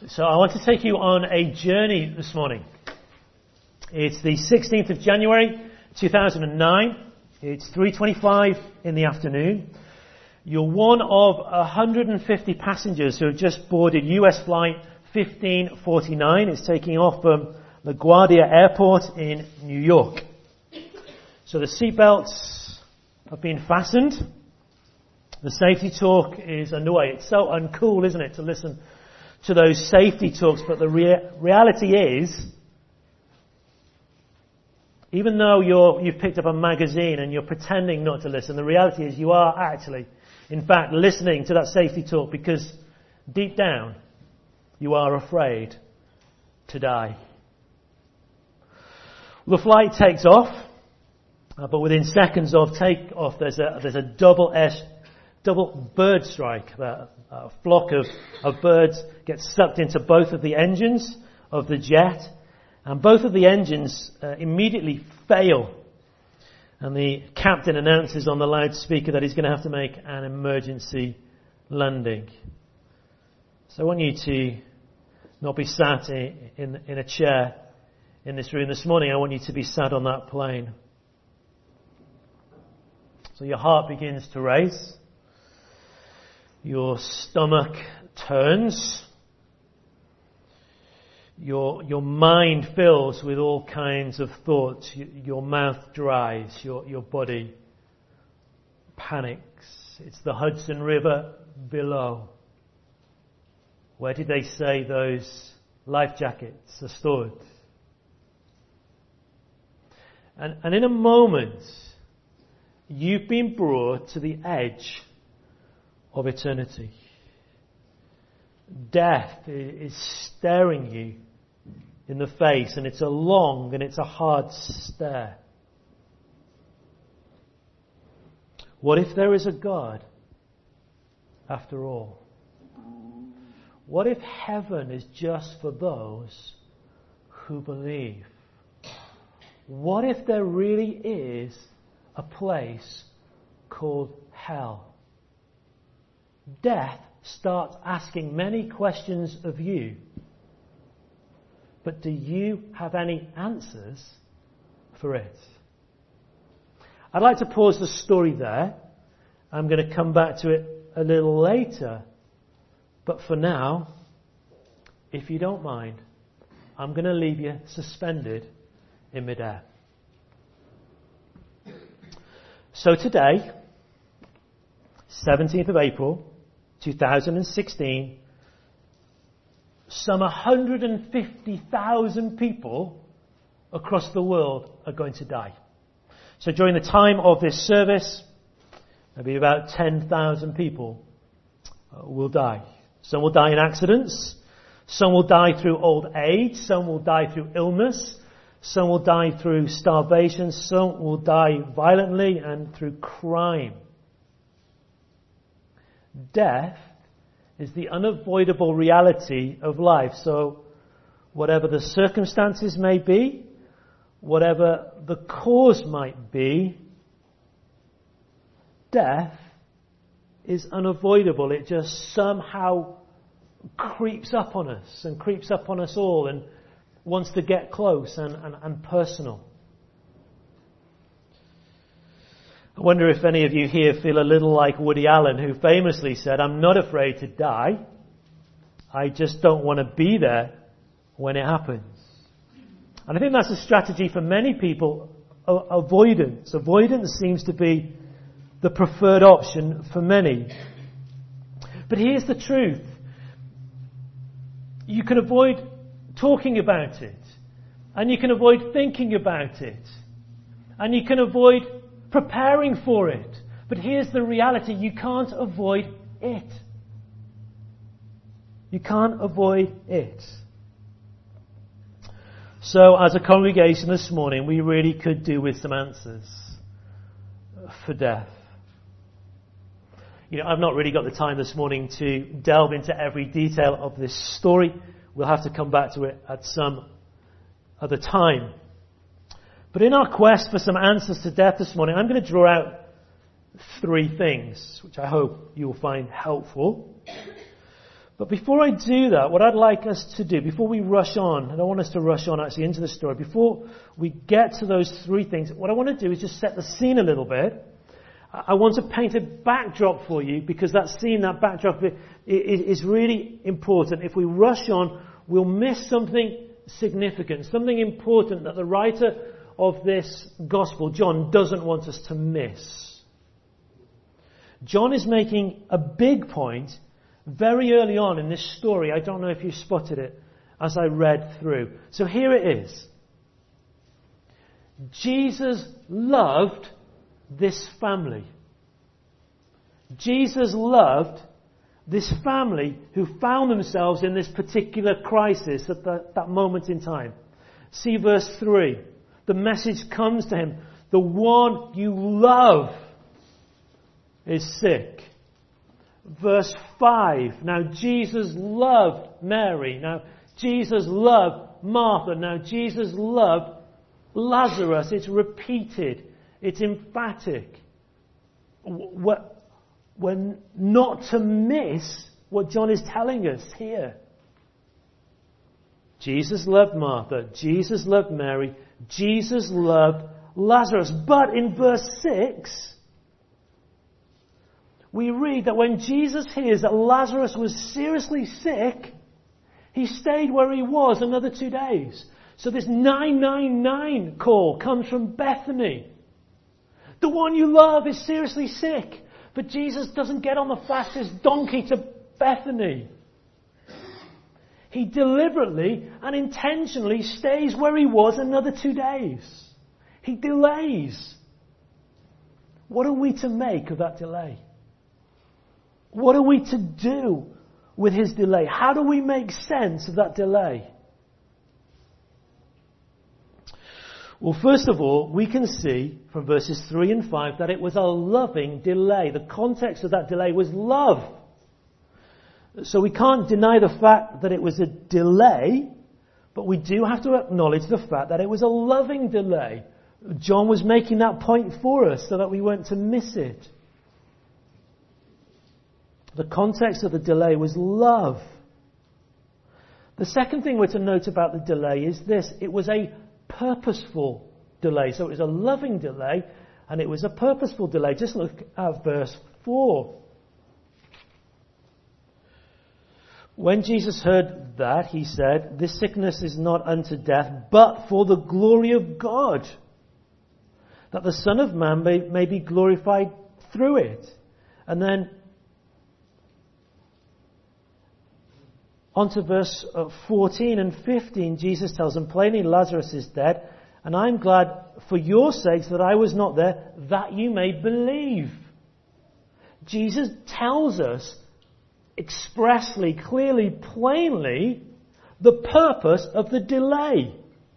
So I want to take you on a journey this morning. It's the 16th of January 2009. It's 3:25 in the afternoon. You're one of 150 passengers who have just boarded US flight 1549. It's taking off from LaGuardia Airport in New York. So the seatbelts have been fastened. The safety talk is underway. It's so uncool, isn't it, to listen to those safety talks, but the reality is, even though you've picked up a magazine and you're pretending not to listen, the reality is you are actually, in fact, listening to that safety talk because deep down you are afraid to die. The flight takes off, but within seconds of takeoff there's a double bird strike. A flock of birds get sucked into both of the engines of the jet, and both of the engines immediately fail. And the captain announces on the loudspeaker that he's going to have to make an emergency landing. So I want you to not be sat in a chair in this room this morning. I want you to be sat on that plane. So your heart begins to race. Your stomach turns. Your mind fills with all kinds of thoughts. Your mouth dries. Your body panics. It's the Hudson River below. Where did they say those life jackets are stored? And in a moment, you've been brought to the edge of eternity. Death is staring you in the face, and it's a long and it's a hard stare. What if there is a God after all? What if heaven is just for those who believe? What if there really is a place called hell? Death starts asking many questions of you. But do you have any answers for it? I'd like to pause the story there. I'm going to come back to it a little later. But for now, if you don't mind, I'm going to leave you suspended in midair. So today, 17th of April, 2016, some 150,000 people across the world are going to die. So during the time of this service, maybe about 10,000 people will die. Some will die in accidents. Some will die through old age. Some will die through illness. Some will die through starvation. Some will die violently and through crime. Death is the unavoidable reality of life. So whatever the circumstances may be, whatever the cause might be, death is unavoidable. It just somehow creeps up on us and creeps up on us all and wants to get close and personal. I wonder if any of you here feel a little like Woody Allen, who famously said, "I'm not afraid to die. I just don't want to be there when it happens." And I think that's a strategy for many people, avoidance. Avoidance seems to be the preferred option for many. But here's the truth. You can avoid talking about it, and you can avoid thinking about it, and you can avoid preparing for it. But here's the reality. You can't avoid it. You can't avoid it. So as a congregation this morning, we really could do with some answers for death. I've not really got the time this morning to delve into every detail of this story. We'll have to come back to it at some other time. But in our quest for some answers to death this morning, I'm going to draw out three things, which I hope you will find helpful. But before I do that, what I'd like us to do, before we rush on, I don't want us to rush on actually into the story, before we get to those three things, what I want to do is just set the scene a little bit. I want to paint a backdrop for you, because that scene, that backdrop is really important. If we rush on, we'll miss something significant, something important that the writer of this gospel, John, doesn't want us to miss. John is making a big point very early on in this story. I don't know if you spotted it as I read through. So here it is. Jesus loved this family. Jesus loved this family who found themselves in this particular crisis at that moment in time. See verse 3. The message comes to him. The one you love is sick. Verse 5. Now Jesus loved Mary. Now Jesus loved Martha. Now Jesus loved Lazarus. It's repeated. It's emphatic. We're not to miss what John is telling us here. Jesus loved Martha. Jesus loved Mary. Jesus loved Lazarus. But in verse 6, we read that when Jesus hears that Lazarus was seriously sick, he stayed where he was another 2 days. So this 999 call comes from Bethany. The one you love is seriously sick. But Jesus doesn't get on the fastest donkey to Bethany. He deliberately and intentionally stays where he was another 2 days. He delays. What are we to make of that delay? What are we to do with his delay? How do we make sense of that delay? Well, first of all, we can see from verses 3 and 5 that it was a loving delay. The context of that delay was love. So we can't deny the fact that it was a delay, but we do have to acknowledge the fact that it was a loving delay. John was making that point for us so that we weren't to miss it. The context of the delay was love. The second thing we're to note about the delay is this. It was a purposeful delay. So it was a loving delay and it was a purposeful delay. Just look at verse 4. When Jesus heard that, he said, "This sickness is not unto death, but for the glory of God, that the Son of Man may be glorified through it." And then on to verse 14 and 15, Jesus tells them plainly, "Lazarus is dead, and I'm glad for your sakes that I was not there, that you may believe." Jesus tells us expressly, clearly, plainly, the purpose of the delay.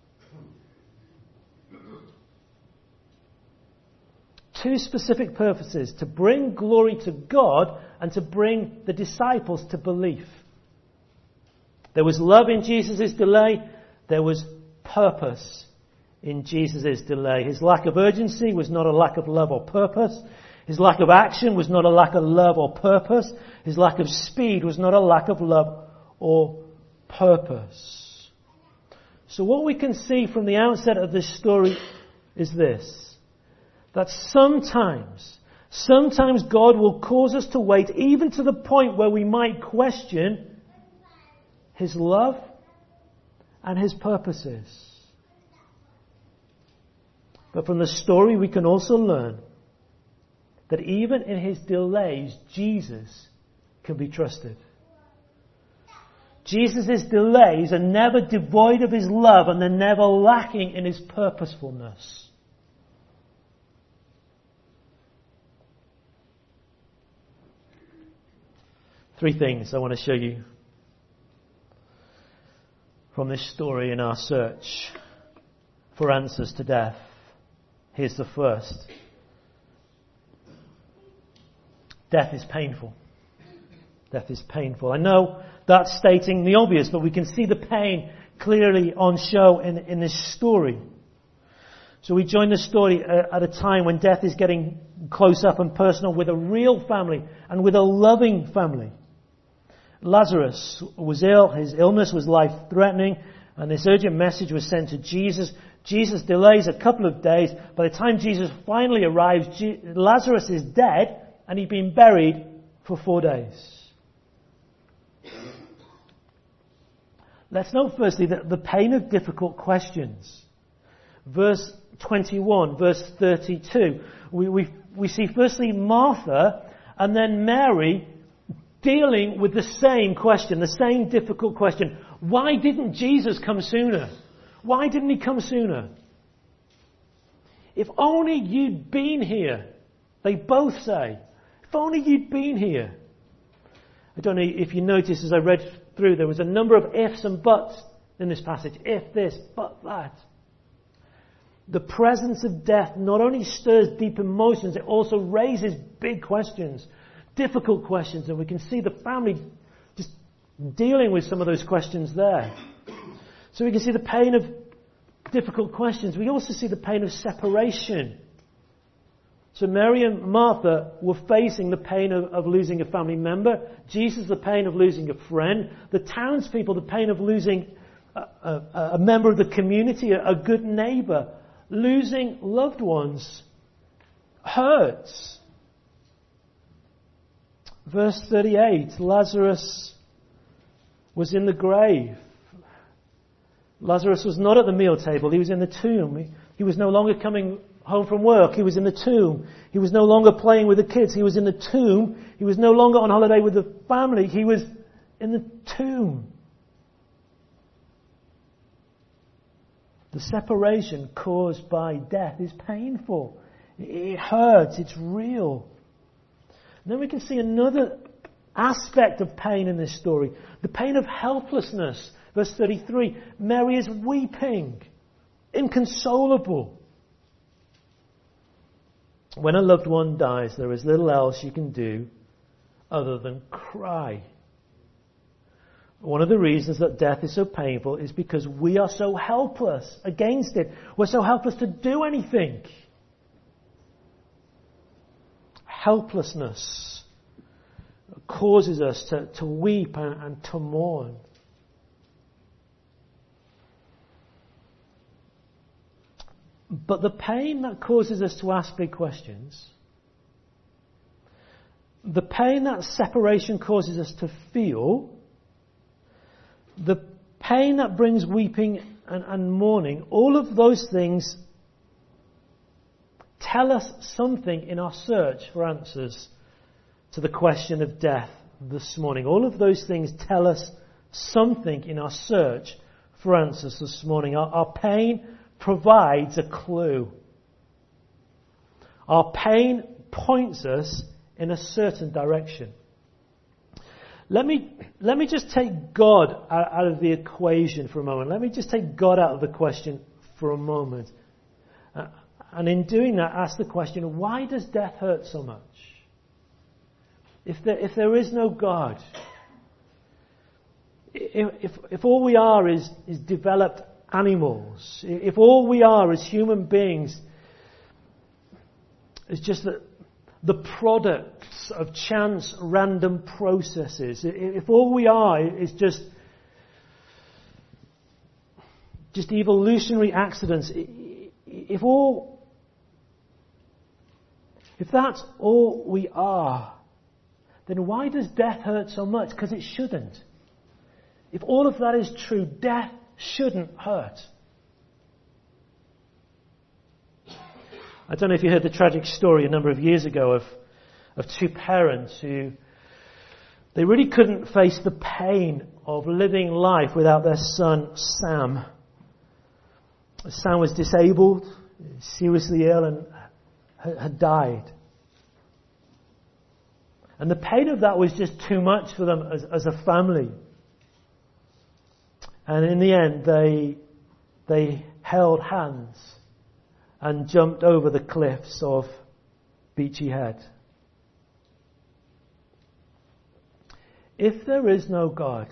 Two specific purposes: to bring glory to God and to bring the disciples to belief. There was love in Jesus' delay. There was purpose in Jesus' delay. His lack of urgency was not a lack of love or purpose. His lack of action was not a lack of love or purpose. His lack of speed was not a lack of love or purpose. So what we can see from the outset of this story is this: that sometimes God will cause us to wait, even to the point where we might question His love and His purposes. But from the story we can also learn that even in His delays, Jesus can be trusted. Jesus' delays are never devoid of His love, and they're never lacking in His purposefulness. Three things I want to show you from this story in our search for answers to death. Here's the first. Death is painful. Death is painful. I know that's stating the obvious, but we can see the pain clearly on show in this story. So we join the story at a time when death is getting close up and personal with a real family and with a loving family. Lazarus was ill, his illness was life-threatening, and this urgent message was sent to Jesus. Jesus delays a couple of days. By the time Jesus finally arrives, Lazarus is dead, and he'd been buried for 4 days. Let's note firstly that the pain of difficult questions. Verse 21, verse 32. We see firstly Martha and then Mary dealing with the same question, the same difficult question. Why didn't Jesus come sooner? Why didn't he come sooner? If only you'd been here, they both say. If only you'd been here. I don't know if you noticed as I read through, there was a number of ifs and buts in this passage. If this, but that. The presence of death not only stirs deep emotions, it also raises big questions, difficult questions, and we can see the family just dealing with some of those questions there. So we can see the pain of difficult questions. We also see the pain of separation. So Mary and Martha were facing the pain of losing a family member. Jesus, the pain of losing a friend. The townspeople, the pain of losing a member of the community, a good neighbour. Losing loved ones hurts. Verse 38, Lazarus was in the grave. Lazarus was not at the meal table. He was in the tomb. He was no longer coming home from work. He was in the tomb. He was no longer playing with the kids. He was in the tomb. He was no longer on holiday with the family. He was in the tomb. The separation caused by death is painful. It hurts. It's real. And then we can see another aspect of pain in this story. The pain of helplessness. Verse 33. Mary is weeping. Inconsolable. When a loved one dies, there is little else you can do other than cry. One of the reasons that death is so painful is because we are so helpless against it. We're so helpless to do anything. Helplessness causes us to weep and to mourn. But the pain that causes us to ask big questions, the pain that separation causes us to feel, the pain that brings weeping and mourning, all of those things tell us something in our search for answers to the question of death this morning. All of those things tell us something in our search for answers this morning. Our pain provides a clue. Our pain points us in a certain direction. Let me just take God out of the equation for a moment. Let me just take God out of the question for a moment. And in doing that, ask the question, why does death hurt so much? If there is no God, if all we are is developed animals, if all we are as human beings is just the products of chance, random processes, if all we are is just evolutionary accidents, if that's all we are, then why does death hurt so much? Because it shouldn't. If all of that is true, death shouldn't hurt. I don't know if you heard the tragic story a number of years ago of two parents who they really couldn't face the pain of living life without their son Sam. Sam was disabled, seriously ill, and had died. And the pain of that was just too much for them as a family. And in the end, they held hands and jumped over the cliffs of Beachy Head. If there is no God,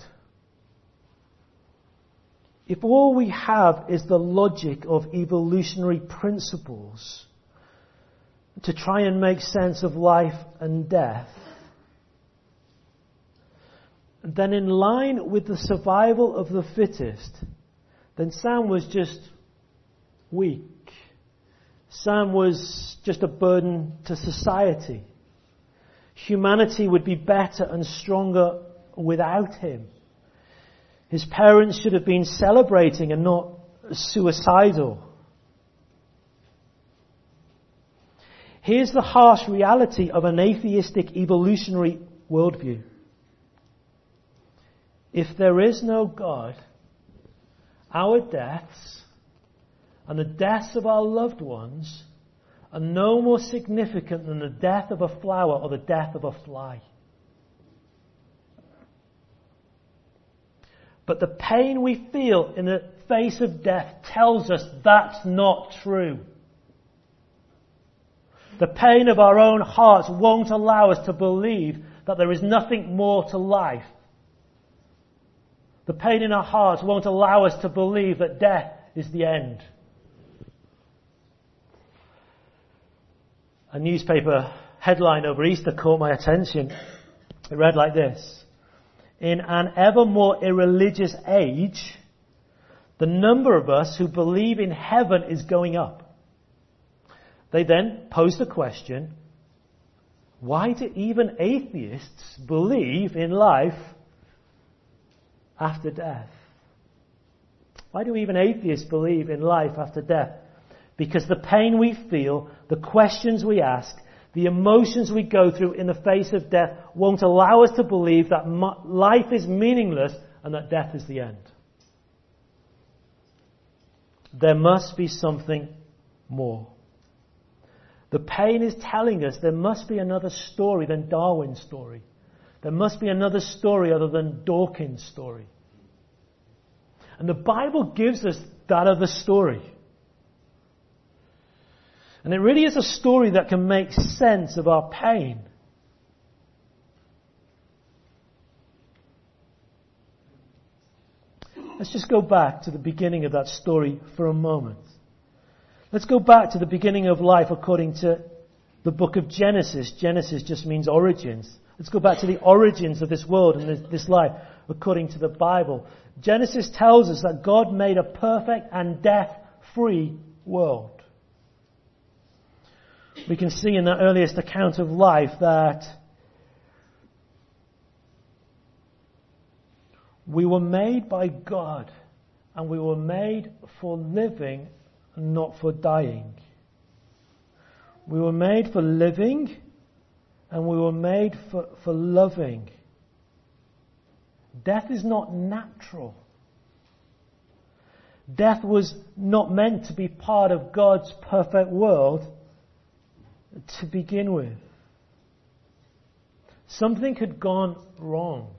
if all we have is the logic of evolutionary principles to try and make sense of life and death, then in line with the survival of the fittest, then Sam was just weak. Sam was just a burden to society. Humanity would be better and stronger without him. His parents should have been celebrating and not suicidal. Here's the harsh reality of an atheistic evolutionary worldview. If there is no God, our deaths and the deaths of our loved ones are no more significant than the death of a flower or the death of a fly. But the pain we feel in the face of death tells us that's not true. The pain of our own hearts won't allow us to believe that there is nothing more to life. The pain in our hearts won't allow us to believe that death is the end. A newspaper headline over Easter caught my attention. It read like this: in an ever more irreligious age, the number of us who believe in heaven is going up. They then posed the question, why do even atheists believe in life after death? Why do even atheists believe in life after death? Because the pain we feel, the questions we ask, the emotions we go through in the face of death won't allow us to believe that life is meaningless and that death is the end. There must be something more. The pain is telling us there must be another story than Darwin's story. There must be another story other than Dawkins' story. And the Bible gives us that other story. And it really is a story that can make sense of our pain. Let's just go back to the beginning of that story for a moment. Let's go back to the beginning of life according to the book of Genesis. Genesis just means origins. Let's go back to the origins of this world and this life according to the Bible. Genesis tells us that God made a perfect and death-free world. We can see in the earliest account of life that we were made by God and we were made for living, not for dying. We were made for living and we were made for loving. Death is not natural. Death was not meant to be part of God's perfect world to begin with. Something had gone wrong.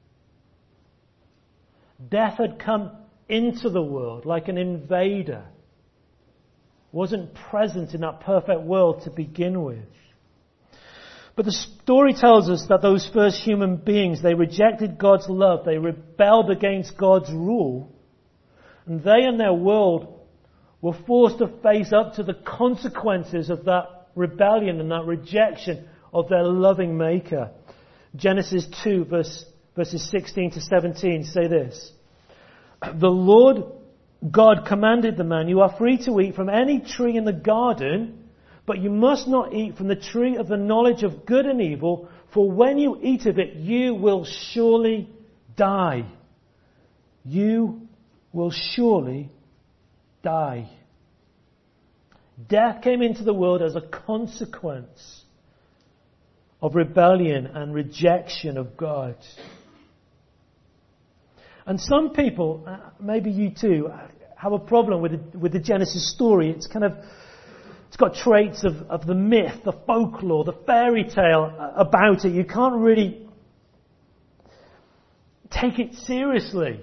Death had come into the world like an invader. Wasn't present in that perfect world to begin with. But the story tells us that those first human beings, they rejected God's love, they rebelled against God's rule, and they and their world were forced to face up to the consequences of that rebellion and that rejection of their loving Maker. Genesis 2 verses 16 to 17 say this: the Lord God commanded the man, you are free to eat from any tree in the garden, but you must not eat from the tree of the knowledge of good and evil, for when you eat of it, you will surely die. You will surely die. Death came into the world as a consequence of rebellion and rejection of God. And some people, maybe you too, have a problem with the Genesis story. It's got traits of the myth, the folklore, the fairy tale about it. You can't really take it seriously.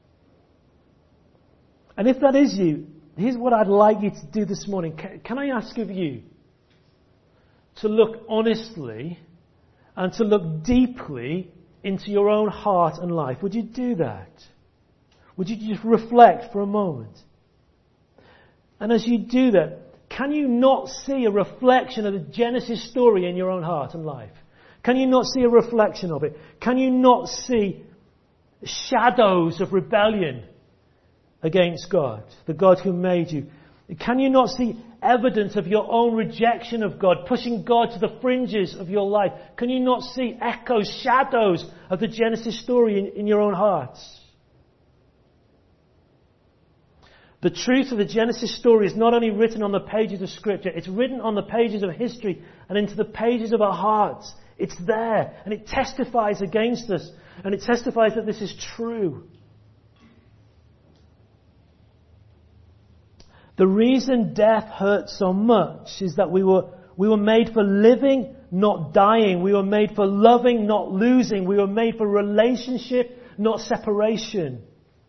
And if that is you, here's what I'd like you to do this morning. Can I ask of you to look honestly and to look deeply into your own heart and life? Would you do that? Would you just reflect for a moment? And as you do that, can you not see a reflection of the Genesis story in your own heart and life? Can you not see a reflection of it? Can you not see shadows of rebellion against God, the God who made you? Can you not see evidence of your own rejection of God, pushing God to the fringes of your life? Can you not see echoes, shadows of the Genesis story in your own hearts? The truth of the Genesis story is not only written on the pages of Scripture, it's written on the pages of history and into the pages of our hearts. It's there, and it testifies against us, and it testifies that this is true. The reason death hurts so much is that we were made for living, not dying. We were made for loving, not losing. We were made for relationship, not separation.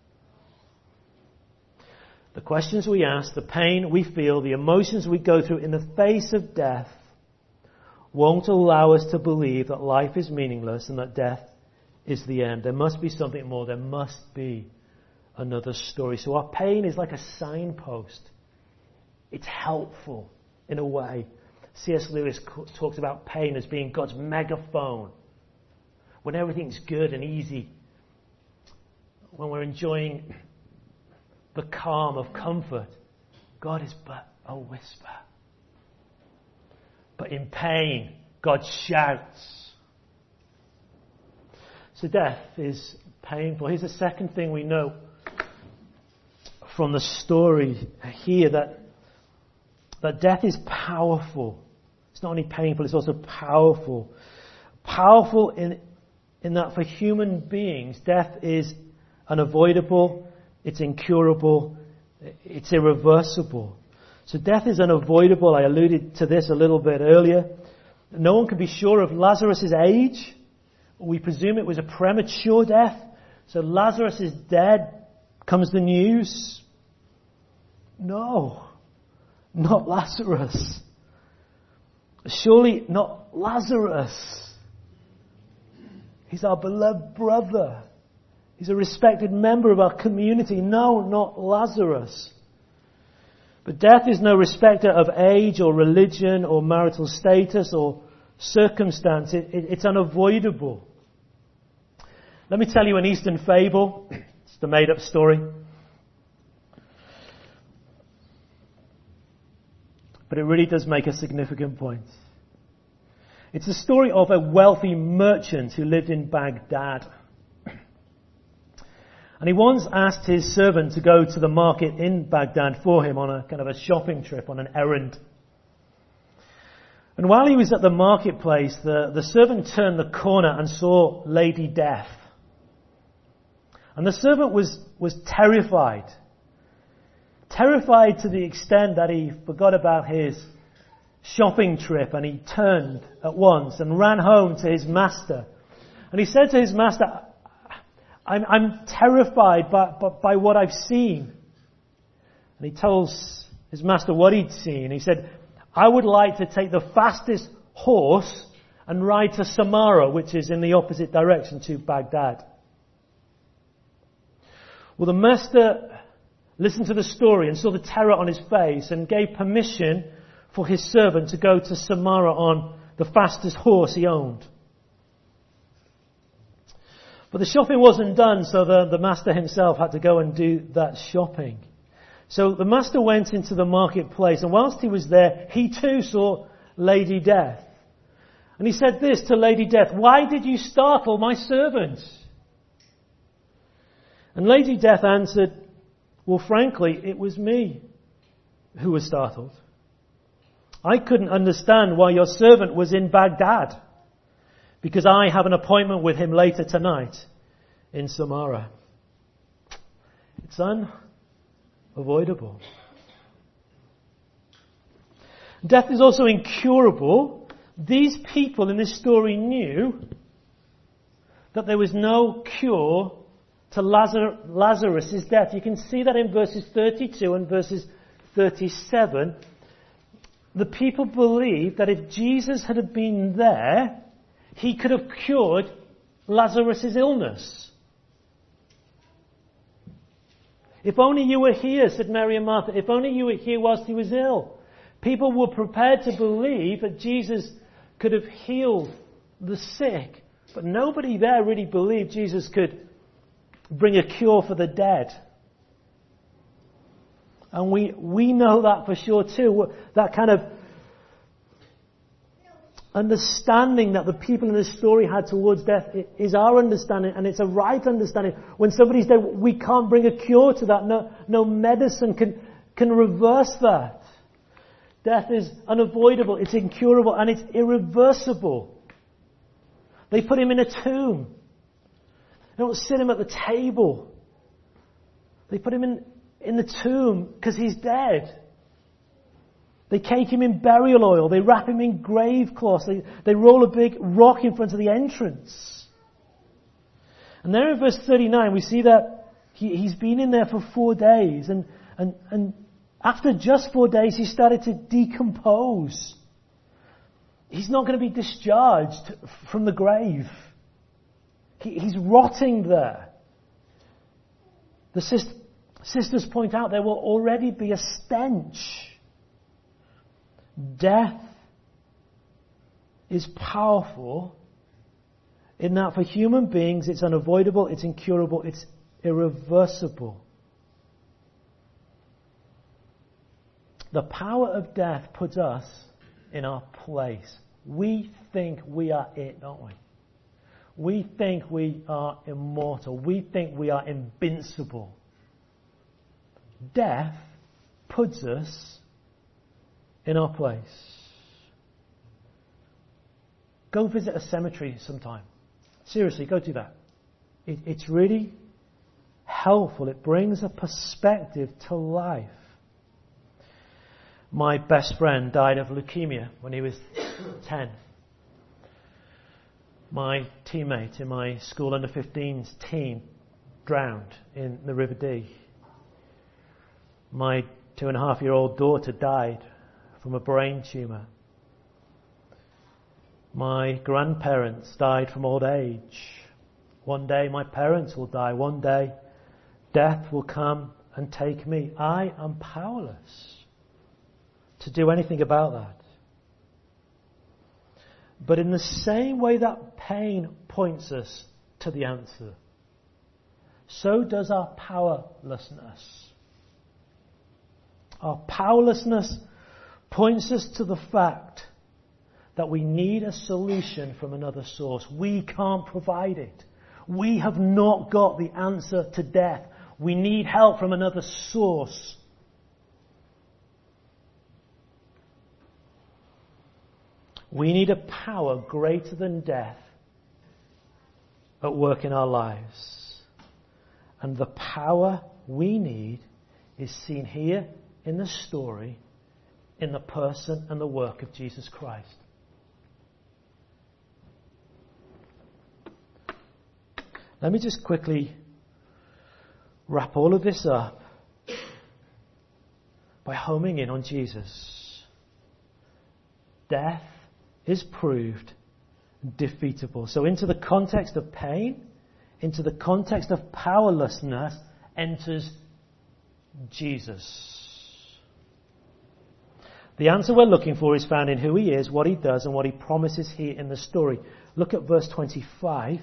The questions we ask, the pain we feel, the emotions we go through in the face of death won't allow us to believe that life is meaningless and that death is the end. There must be something more. There must be another story. So our pain is like a signpost. It's helpful in a way. C.S. Lewis talks about pain as being God's megaphone. When everything's good and easy, when we're enjoying the calm of comfort, God is but a whisper. But in pain, God shouts. So death is painful. Here's the second thing we know from the story here, that death is powerful. It's not only painful, it's also powerful. Powerful in that for human beings, death is unavoidable, it's incurable, it's irreversible. So death is unavoidable. I alluded to this a little bit earlier. No one can be sure of Lazarus' age. We presume it was a premature death. So Lazarus is dead. Comes the news. No, not Lazarus. Surely not Lazarus. He's our beloved brother. He's a respected member of our community. No, not Lazarus. But death is no respecter of age or religion or marital status or circumstance. It's unavoidable. Let me tell you an Eastern fable. It's the made-up story. But it really does make a significant point. It's the story of a wealthy merchant who lived in Baghdad. And he once asked his servant to go to the market in Baghdad for him on a kind of a shopping trip, on an errand. And while he was at the marketplace, the servant turned the corner and saw Lady Death. And the servant was terrified. Terrified to the extent that he forgot about his shopping trip and he turned at once and ran home to his master. And he said to his master, I'm terrified by what I've seen. And he tells his master what he'd seen. He said, I would like to take the fastest horse and ride to Samarra, which is in the opposite direction to Baghdad. Well, the master listened to the story and saw the terror on his face and gave permission for his servant to go to Samarra on the fastest horse he owned. But the shopping wasn't done, so the master himself had to go and do that shopping. So the master went into the marketplace, and whilst he was there, he too saw Lady Death. And he said this to Lady Death, why did you startle my servant? And Lady Death answered, well, frankly, it was me who was startled. I couldn't understand why your servant was in Baghdad, because I have an appointment with him later tonight in Samarra. It's unavoidable. Death is also incurable. These people in this story knew that there was no cure to Lazarus' death. You can see that in verses 32 and verses 37. The people believed that if Jesus had been there, he could have cured Lazarus' illness. If only you were here, said Mary and Martha, if only you were here whilst he was ill. People were prepared to believe that Jesus could have healed the sick. But nobody there really believed Jesus could bring a cure for the dead. And we know that for sure too. That kind of understanding that the people in this story had towards death is our understanding, and it's a right understanding. When somebody's dead, we can't bring a cure to that. No medicine can reverse that. Death is unavoidable, it's incurable, and it's irreversible. They put him in a tomb. They don't sit him at the table. They put him in the tomb because he's dead. They cake him in burial oil. They wrap him in grave cloths. They roll a big rock in front of the entrance. And there in verse 39 we see that he's been in there for 4 days. And after just 4 days he started to decompose. He's not going to be discharged from the grave. He's rotting there. The sisters point out there will already be a stench. Death is powerful in that for human beings it's unavoidable, it's incurable, it's irreversible. The power of death puts us in our place. We think we are it, don't we? We think we are immortal. We think we are invincible. Death puts us in our place. Go visit a cemetery sometime. Seriously, go do that. It's really helpful. It brings a perspective to life. My best friend died of leukemia when he was 10. My teammate in my school under 15s team drowned in the River Dee. My 2.5-year-old daughter died from a brain tumour. My grandparents died from old age. One day my parents will die. One day death will come and take me. I am powerless to do anything about that. But in the same way that pain points us to the answer, so does our powerlessness. Our powerlessness points us to the fact that we need a solution from another source. We can't provide it. We have not got the answer to death. We need help from another source. We need a power greater than death at work in our lives. And the power we need is seen here in the story, in the person and the work of Jesus Christ. Let me just quickly wrap all of this up by homing in on Jesus. Death is proved defeatable. So into the context of pain, into the context of powerlessness, enters Jesus. The answer we're looking for is found in who he is, what he does, and what he promises here in the story. Look at verse 25.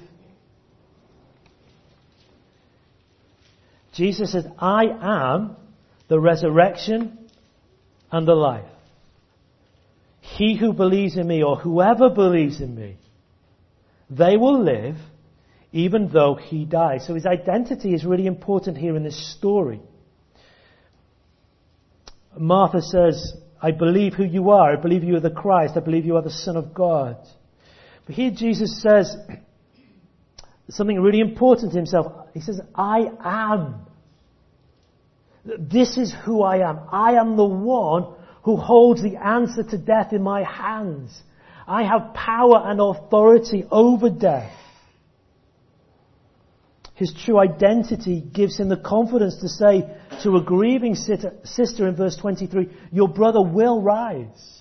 Jesus said, I am the resurrection and the life. He who believes in me, or whoever believes in me, they will live even though he dies. So his identity is really important here in this story. Martha says, I believe who you are. I believe you are the Christ. I believe you are the Son of God. But here Jesus says something really important to himself. He says, I am. This is who I am. I am the one who holds the answer to death in my hands. I have power and authority over death. His true identity gives him the confidence to say to a grieving sister in verse 23, your brother will rise.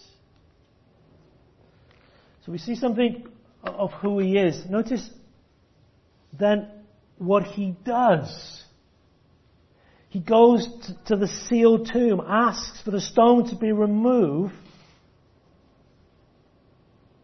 So we see something of who he is. Notice then what he does. He goes to the sealed tomb, asks for the stone to be removed,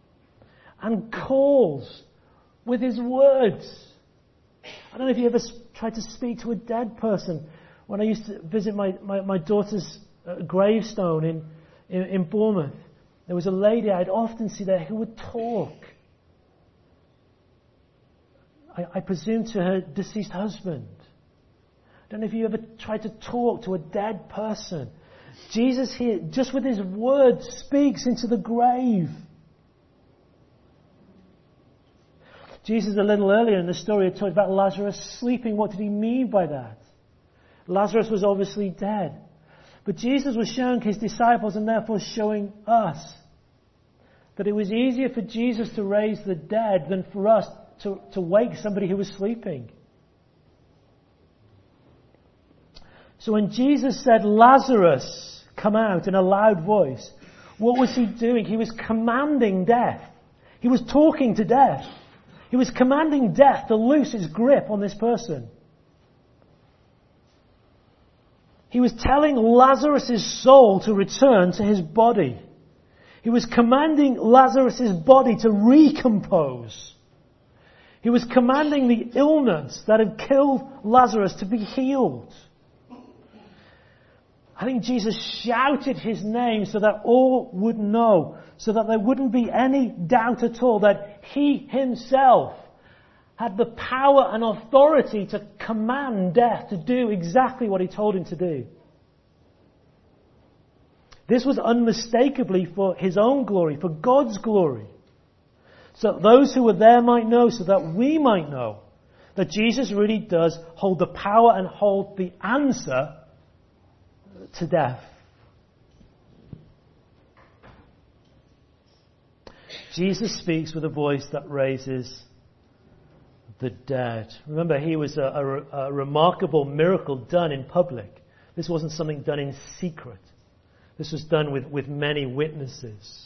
and calls with his words. I don't know if you ever tried to speak to a dead person. When I used to visit my daughter's gravestone in Bournemouth, there was a lady I'd often see there who would talk. I presume to her deceased husband. I don't know if you ever tried to talk to a dead person. Jesus here, just with his word, speaks into the grave. Jesus, a little earlier in the story, had talked about Lazarus sleeping. What did he mean by that? Lazarus was obviously dead. But Jesus was showing his disciples, and therefore showing us, that it was easier for Jesus to raise the dead than for us to wake somebody who was sleeping. So when Jesus said, Lazarus, come out, in a loud voice, what was he doing? He was commanding death. He was talking to death. He was commanding death to loose its grip on this person. He was telling Lazarus' soul to return to his body. He was commanding Lazarus' body to recompose. He was commanding the illness that had killed Lazarus to be healed. I think Jesus shouted his name so that all would know, so that there wouldn't be any doubt at all that he himself had the power and authority to command death to do exactly what he told him to do. This was unmistakably for his own glory, for God's glory. So that those who were there might know, so that we might know that Jesus really does hold the power and hold the answer to death. Jesus speaks with a voice that raises the dead. Remember, he was a remarkable miracle done in public. This wasn't something done in secret. This was done with many witnesses.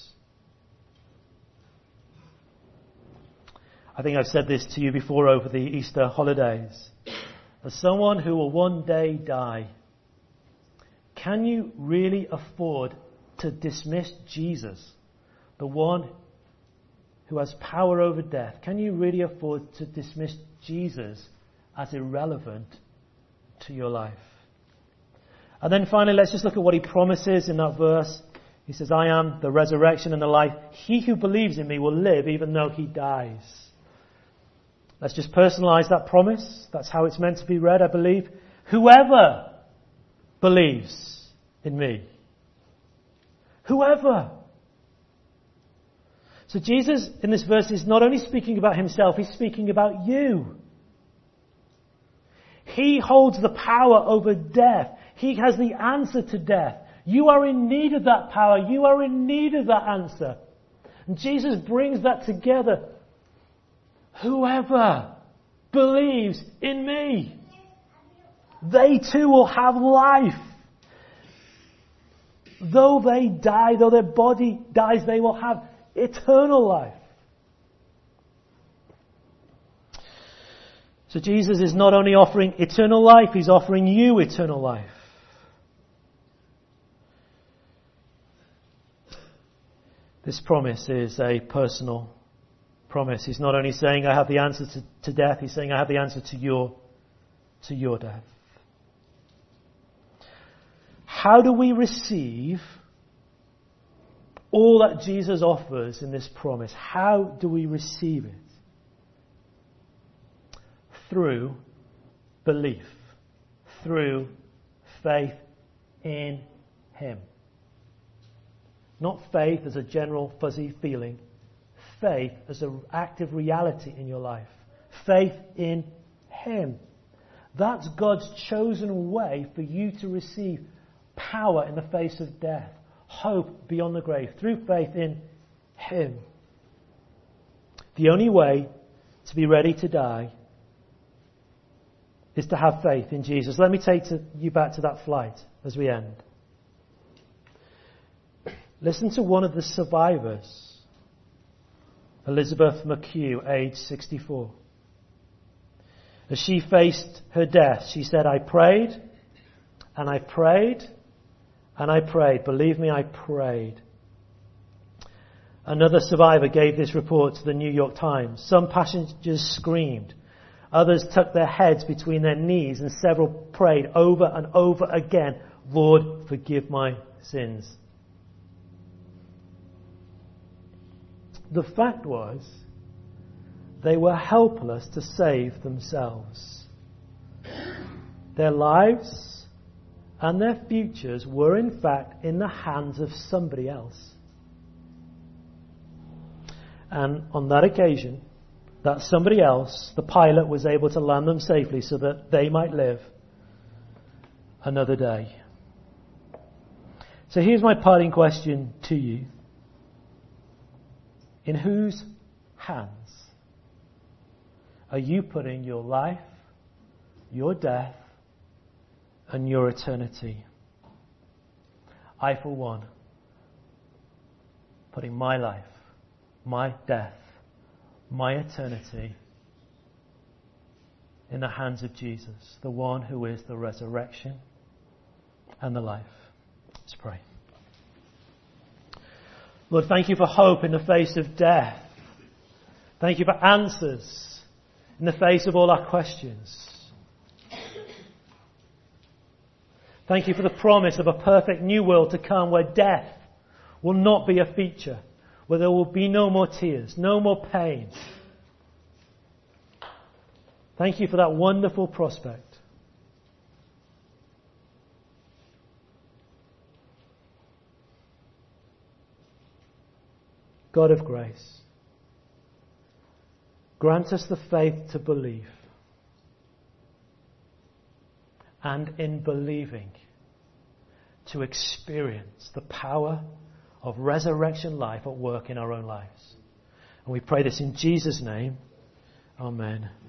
I think I've said this to you before over the Easter holidays. As someone who will one day die, can you really afford to dismiss Jesus, the one who has power over death? Can you really afford to dismiss Jesus as irrelevant to your life? And then finally, let's just look at what he promises in that verse. He says, I am the resurrection and the life. He who believes in me will live even though he dies. Let's just personalize that promise. That's how it's meant to be read, I believe. Whoever believes in me. Whoever. So Jesus, in this verse, is not only speaking about himself, he's speaking about you. He holds the power over death. He has the answer to death. You are in need of that power. You are in need of that answer. And Jesus brings that together. Whoever believes in me, they too will have life. Though they die, though their body dies, they will have eternal life. So Jesus is not only offering eternal life, he's offering you eternal life. This promise is a personal promise. He's not only saying, I have the answer to death, he's saying, I have the answer to your death. How do we receive all that Jesus offers in this promise? How do we receive it? Through belief. Through faith in him. Not faith as a general fuzzy feeling. Faith as an active reality in your life. Faith in him. That's God's chosen way for you to receive power in the face of death. Hope beyond the grave. Through faith in him. The only way to be ready to die is to have faith in Jesus. Let me take you back to that flight as we end. Listen to one of the survivors. Elizabeth McHugh, age 64. As she faced her death, she said, I prayed, and I prayed, and I prayed. Believe me, I prayed. Another survivor gave this report to the New York Times. Some passengers screamed, Others tucked their heads between their knees, and several prayed over and over again, Lord, forgive my sins. The fact was, they were helpless to save themselves. Their lives and their futures were in fact in the hands of somebody else. And on that occasion, that somebody else, the pilot, was able to land them safely so that they might live another day. So here's my parting question to you. In whose hands are you putting your life, your death, and your eternity? I, for one, putting my life, my death, my eternity in the hands of Jesus, the one who is the resurrection and the life. Let's pray. Lord, thank you for hope in the face of death. Thank you for answers in the face of all our questions. Thank you for the promise of a perfect new world to come where death will not be a feature, where there will be no more tears, no more pain. Thank you for that wonderful prospect. God of grace, grant us the faith to believe, and in believing to experience the power of resurrection life at work in our own lives. And we pray this in Jesus' name. Amen.